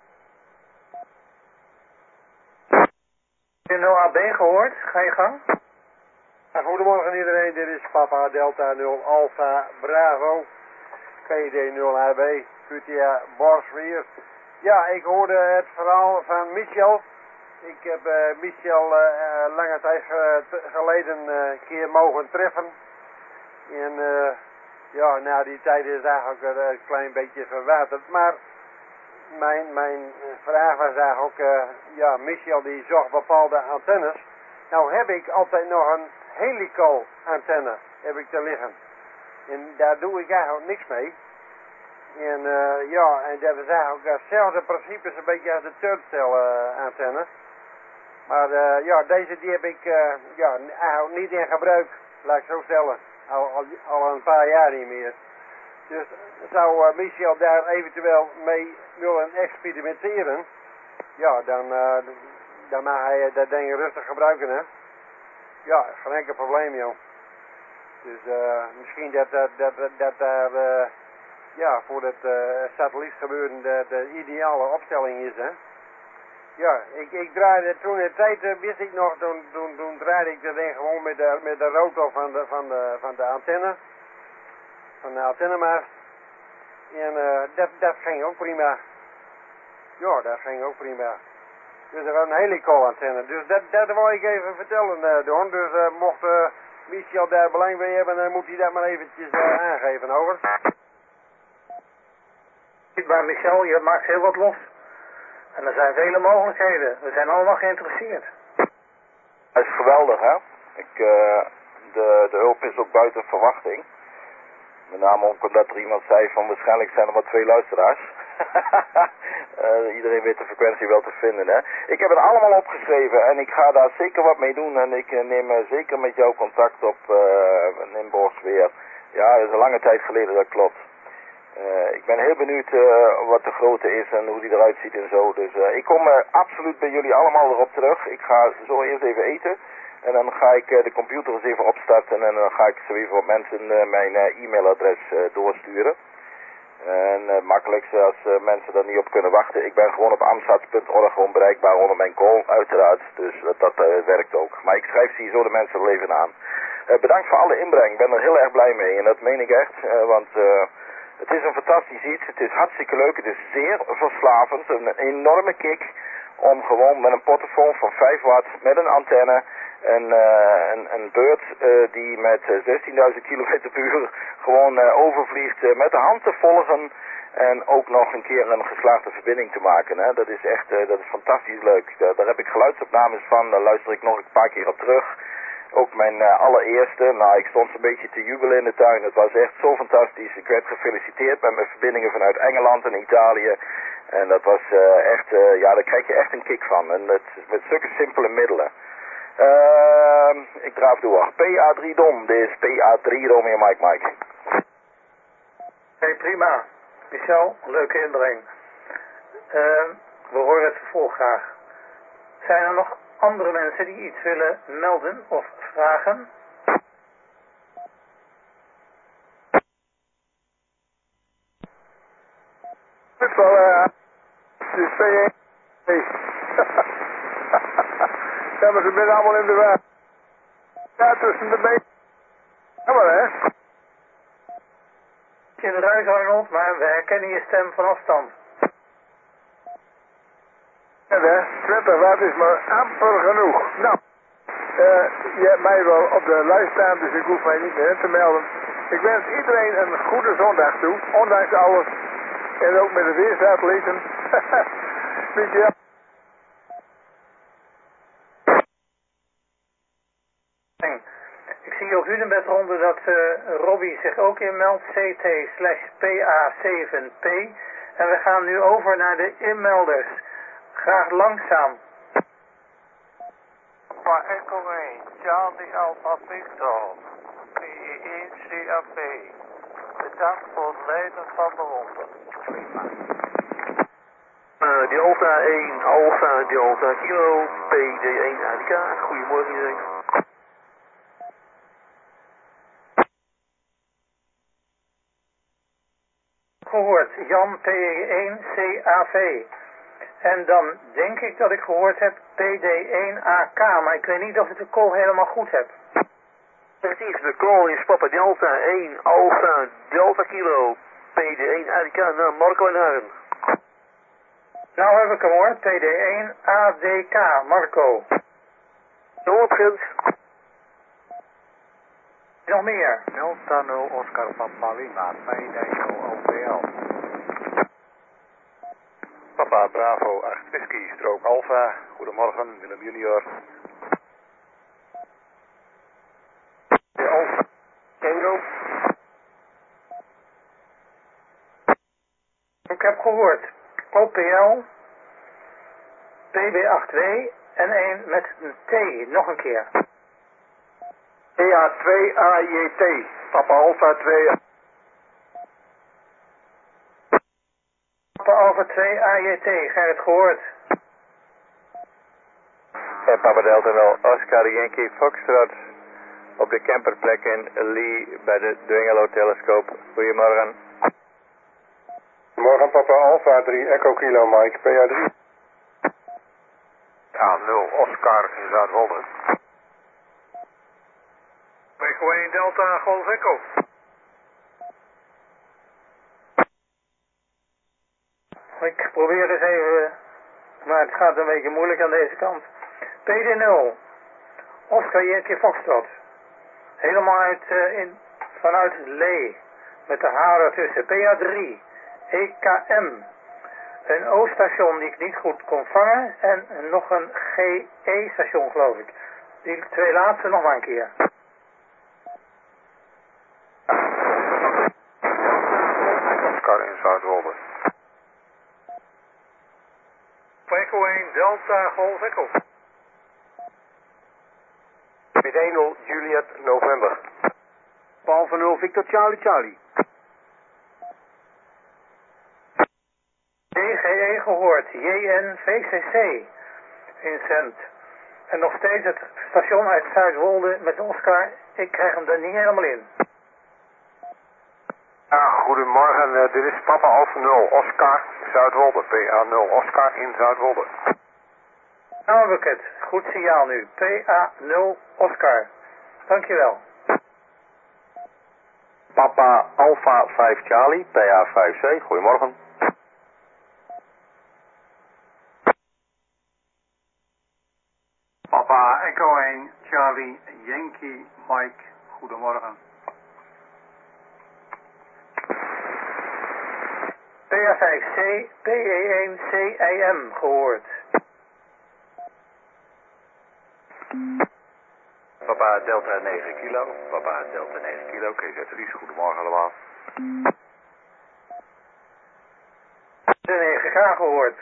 0AB gehoord, ga je gang. Goedemorgen iedereen, dit is Papa Delta 0 Alpha Bravo. PID0AB, QTA Borswier. Ja, ik hoorde het verhaal van Michel. Ik heb Michel lange tijd geleden een keer mogen treffen. En ja, na die tijd is het eigenlijk een klein beetje verwaterd. Maar mijn vraag was eigenlijk, ja, Michel die zocht bepaalde antennes. Nou heb ik altijd nog een helico antenne heb ik te liggen. En daar doe ik eigenlijk niks mee. En ja, en dat is eigenlijk hetzelfde principe een beetje als de turnstile antenne. Maar ja, deze die heb ik ja, eigenlijk niet in gebruik, laat ik zo stellen. Al een paar jaar niet meer. Dus zou Michel daar eventueel mee willen experimenteren, ja, dan mag hij dat ding rustig gebruiken, hè. Ja, geen enkel probleem, joh. Dus misschien dat daar ja, voor het satellietgebeuren de ideale opstelling is, hè. Ja, ik draaide toen in tijd, wist ik nog, toen draaide ik dat ding gewoon met de rotor van de antenne. Van de antennemast. En dat ging ook prima. Ja, dat ging ook prima. Dus dat was een helico-antenne. Dus dat wil ik even vertellen, Don. Dus mocht Michel daar belang bij hebben, dan moet hij dat maar eventjes aangeven, over. Maar Michel, je maakt heel wat los. En er zijn vele mogelijkheden. We zijn allemaal geïnteresseerd. Het is geweldig, hè? De hulp is ook buiten verwachting. Met name ook omdat er iemand zei van waarschijnlijk zijn er maar 2 luisteraars. Iedereen weet de frequentie wel te vinden, hè. Ik heb het allemaal opgeschreven en ik ga daar zeker wat mee doen. En ik neem zeker met jou contact op in Borsweer. Ja, dat is een lange tijd geleden, dat klopt. Ik ben heel benieuwd wat de grootte is en hoe die eruit ziet en zo. Dus ik kom absoluut bij jullie allemaal erop terug. Ik ga zo eerst even eten. En dan ga ik de computer eens even opstarten en dan ga ik zo even op mensen mijn e-mailadres doorsturen. En het makkelijkste als mensen daar niet op kunnen wachten. Ik ben gewoon op amsats.org gewoon bereikbaar onder mijn call, uiteraard. Dus dat werkt ook. Maar ik schrijf ze hier zo de mensen er even aan. Bedankt voor alle inbreng. Ik ben er heel erg blij mee en dat meen ik echt. Want het is een fantastisch iets. Het is hartstikke leuk. Het is zeer verslavend. Een enorme kick om gewoon met een portofoon van 5 watt met een antenne een beurt die met 16.000 km per uur gewoon overvliegt met de hand te volgen en ook nog een keer een geslaagde verbinding te maken. Hè. Dat is echt dat is fantastisch leuk. Daar heb ik geluidsopnames van, daar luister ik nog een paar keer op terug. Ook mijn allereerste, nou ik stond een beetje te jubelen in de tuin. Het was echt zo fantastisch. Ik werd gefeliciteerd met mijn verbindingen vanuit Engeland en Italië. En dat was echt, ja daar krijg je echt een kick van. En het is met zulke simpele middelen. Ik draaf door. PA3 Dom, dit is PA3 Romeo Mike. Hey, prima. Michel, leuke inbreng. We horen het vervolg graag. Zijn er nog andere mensen die iets willen melden of vragen? Het is wel, het is P1. Ja, maar ze zijn allemaal in de weg. Ja, tussen de benen. Ja, maar hè. In de ruis, Arnold, maar we herkennen je stem van afstand. Ja, hè. 20 watt is maar amper genoeg. Nou, je hebt mij wel op de lijst staan, dus ik hoef mij niet meer in te melden. Ik wens iedereen een goede zondag toe, ondanks alles. En ook met de weersatellieten. Weet je. Ik zie op Hunebedronde dat Robbie zich ook inmeldt, CT/PA7P. En we gaan nu over naar de inmelders. Graag langzaam. Papa Echo 1, Charlie Alpha Victor, PE1 CAP. Bedankt voor het leiden van de ronde. Prima. Delta 1, Alpha Delta Kilo, PD1 ADK. Goedemorgen iedereen. Gehoord, Jan PE1 CAV. En dan denk ik dat ik gehoord heb PD1AK, maar ik weet niet of ik de call helemaal goed heb. Het is de call is Papa Delta 1, Alpha Delta Kilo, PD1 ADK naar Marco en Hagen. Nou heb ik hem hoor, PD1 ADK, Marco. Noordgrens. Nog meer. Delta 0 Oscar Papa Lima, Meidijssel OVL. Papa Bravo 8 Whisky Strook Alpha. Goedemorgen, Willem junior. Alpha. Tango. ik heb gehoord. OPL, PB8W en een met een T, nog een keer. PA2AJT, Papa Alpha 2. Papa Alpha 2 AJT, Gerrit gehoord. Papa Delta wel, Oscar Yankee Foxtrot op de camperplek in Lee bij de Dwingelo telescoop. Goedemorgen. Morgen Papa Alpha 3 Echo Kilo Mike, PA3. A0 Oscar in Zuidwolde. Echo 1 Delta Golf Echo. Ik probeer eens even, maar het gaat een beetje moeilijk aan deze kant. PD0, Oscar Yankee Foxtrot. Helemaal vanuit Lee, met de H ertussen. PA3, EKM. Een O-station die ik niet goed kon vangen en nog een GE-station geloof ik. Die twee laatste nog maar een keer. Oscar in Zuidwolde. Echo 1 Delta Golf Echo. PD0 Juliet November. Paul van 0 Victor Charlie Charlie. DGE gehoord, JNVCC, Vincent. En nog steeds het station uit Zuidwolde met Oscar. Ik krijg hem er niet helemaal in. Ja, goedemorgen, dit is Papa Alpha 0 Oscar Zuidwolde, PA0 Oscar in Zuidwolde. Nou heb ik het. Goed signaal nu. PA0 Oscar. Dankjewel. Papa Alpha 5 Charlie, PA5C, goedemorgen. Papa Echo 1 Charlie Yankee Mike, goedemorgen. PA5C, PE1CIM gehoord. Papa Delta 9 kilo, Papa Delta 9 kilo, KZ Ries, goedemorgen allemaal. De 9K gehoord.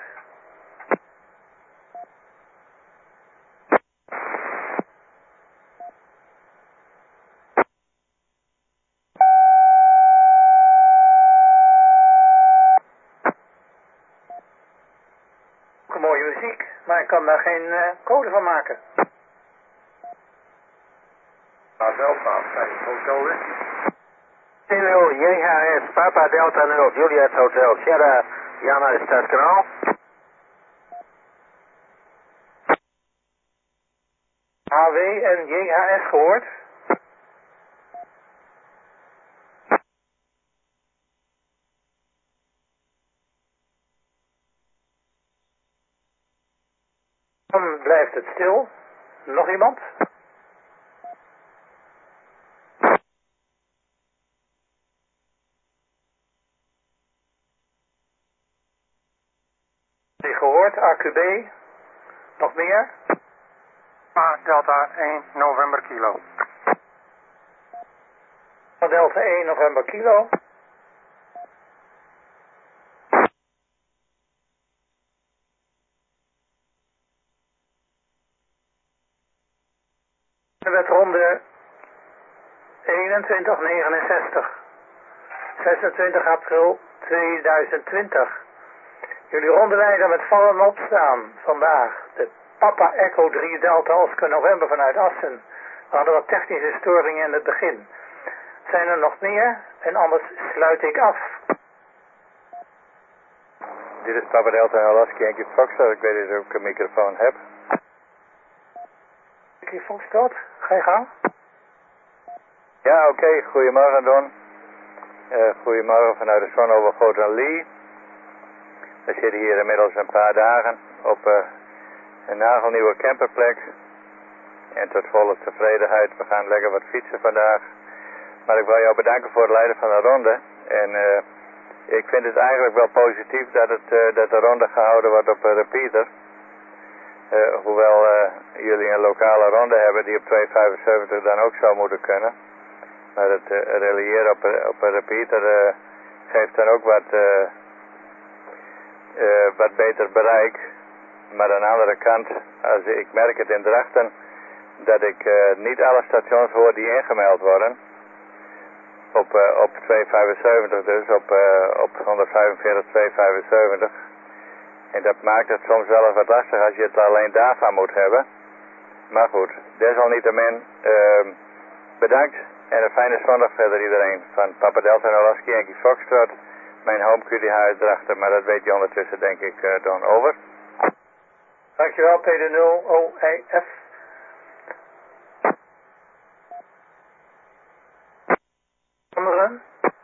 Mooie muziek, maar ik kan daar geen code van maken. Delta 5 Hotel Whisky. 0 JHS Papa Delta 0 Juliet Hotel Sierra Jana Stadskanaal. HW en JHS gehoord. Dan blijft het stil. Nog iemand? Gehoord, AQB. Nog meer? Delta 1 November Kilo. Delta 1 November Kilo. Met ronde 2169. 26 april 2020. Jullie rondeleider met vallen en opstaan vandaag. De Papa Echo 3 Delta Oscar November vanuit Assen. We hadden wat technische storingen in het begin. Zijn er nog meer? En anders sluit ik af. Dit is Papa Delta en Alaska Yankee Foxtrot. Ik weet dat ik ook een microfoon heb. Yankee Foxtrot, ga je gang? Ja, oké. Goedemorgen Don. Goedemorgen vanuit de Zonovergoten Lee. We zitten hier inmiddels een paar dagen op een nagelnieuwe camperplek. En tot volle tevredenheid. We gaan lekker wat fietsen vandaag. Maar ik wil jou bedanken voor het leiden van de ronde. En ik vind het eigenlijk wel positief dat de ronde gehouden wordt op een repeater. Hoewel jullie een lokale ronde hebben die op 2,75 dan ook zou moeten kunnen. Maar het reliëren op een repeater geeft dan ook wat beter bereik. Maar aan de andere kant, als ik merk het in Drachten, dat ik niet alle stations hoor die ingemeld worden. Op 275 dus, op 145, 275. En dat maakt het soms wel eens wat lastig als je het alleen daarvan moet hebben. Maar goed, desalniettemin, bedankt en een fijne zondag verder iedereen. Van Papa Delta Nolaski Yankee Foxtrot, mijn home QDH uit Drachten, maar dat weet je ondertussen denk ik, Don. Over. Dankjewel, PD0OEF. Anderen?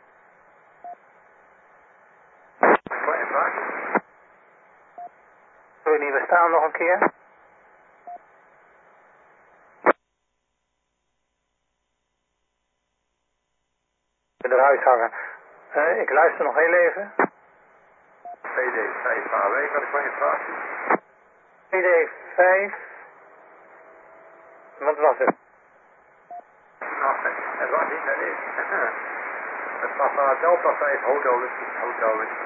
Kleine vraagje. Wil je niet bestaan nog een keer? Eruit hangen. Ik luister nog heel even. PD5HW, wat een kleine vraagje. PD5. Wat was het? Nou, het was niet, dat is. Het was Delta 5 Hotel Whisky.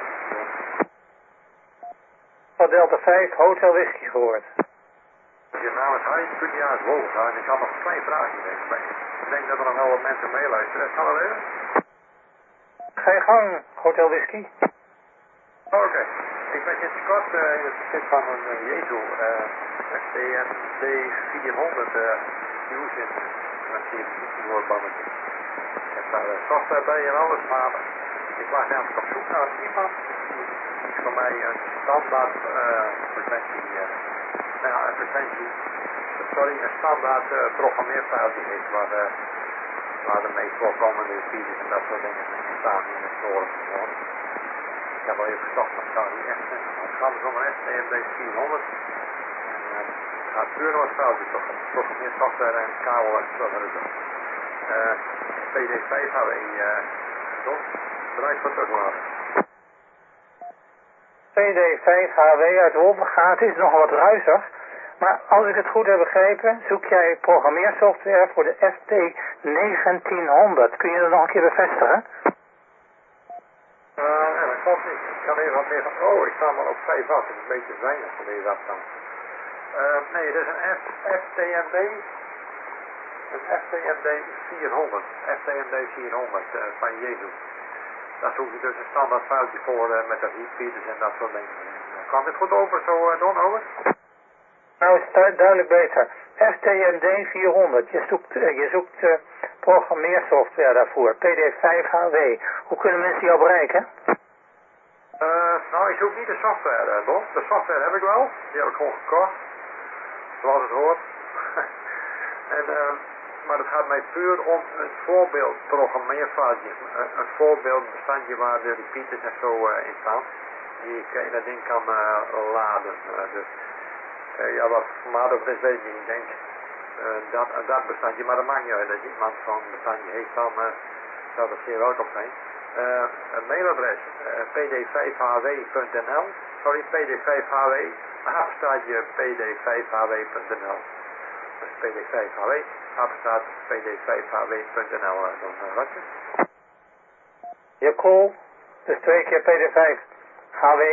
Van Delta 5 Hotel Whisky gehoord. Je naam is Hein, kun je aan het woord gaan. Ik had nog een klein vraagje. Ik denk dat er nog wel wat mensen meeluisteren. Kan dat even? Ga je gang, Hotel Whisky. Oké. Ik ben sinds kort in het bezit van een Jezo STMD 400 Fusion. Met 4 woordbannetjes. Ik heb daar software bij en alles, maar ik was eigenlijk op zoek naar iemand die voor mij een standaard een standaard programmeerfoutje heeft waar de meest voorkomende features en dat soort dingen in staan in het forum. Ik heb al even gezocht, maar het gaat niet echt. Het gaat dus om een STMD 400. En het gaat puur om het foutje, toch? Programmeersoftware en kabel en zo verder. PD5 HW, bedankt voor het teruglaten. PD5HW uit Wolvengaat is nogal wat ruisig. Maar als ik het goed heb begrepen, zoek jij programmeersoftware voor de FT1900. Kun je dat nog een keer bevestigen? Nee, dat klopt niet. Ik kan even wat meer van... Oh, ik sta maar op 5 af. Het is een beetje weinig voor deze afstand. Nee, het is een FTMD. Een FTMD 400. FTMD 400 van Jezu. Daar zoek je dus een standaard foutje voor met de repeaters en dat soort dingen. Kan dit goed over zo, Don, over? Nou is het duidelijk beter. FTMD 400. Je zoekt programmeersoftware daarvoor. PD5HW. Hoe kunnen mensen jou bereiken? Nou, ik zoek niet de software, Don. De software heb ik wel. Die heb ik gewoon gekocht. Zoals het hoort. Maar het gaat mij puur om een voorbeeld programmeerfoutje. Een voorbeeldbestandje waar de repeaters en zo in staan. Die ik in dat ding kan laden. Ja, wat formaat dat is, weet ik niet. Ik denk dat bestandje, maar dat maakt niet uit. Als iemand zo'n bestandje heeft, dan zou dat zeer welkom zijn. Een mailadres, pd5hw.nl. Sorry, pd5hw, apenstaartje pd5hw.nl. Dus pd5hw, apenstaartje pd5hw.nl. Dan Ratje. Je call, dus 2 keer pd5hw,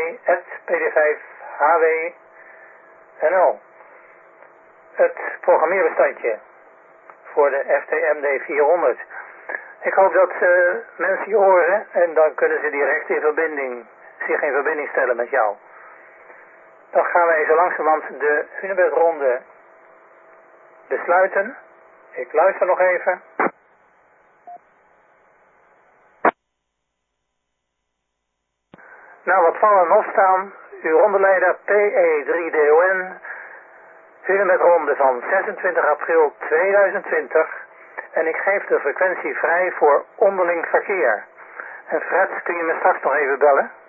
pd5hw.nl. Het programmeerbestandje voor de FTMD 400. Ik hoop dat mensen je horen en dan kunnen ze direct zich in verbinding stellen met jou. Dan gaan wij zo langzamerhand de Hunebedronde besluiten. Ik luister nog even. Nou, wat vallen en opstaan. Uw rondeleider PE3DON. Hunebedronde van 26 april 2020. En ik geef de frequentie vrij voor onderling verkeer. En Fred, kun je me straks nog even bellen?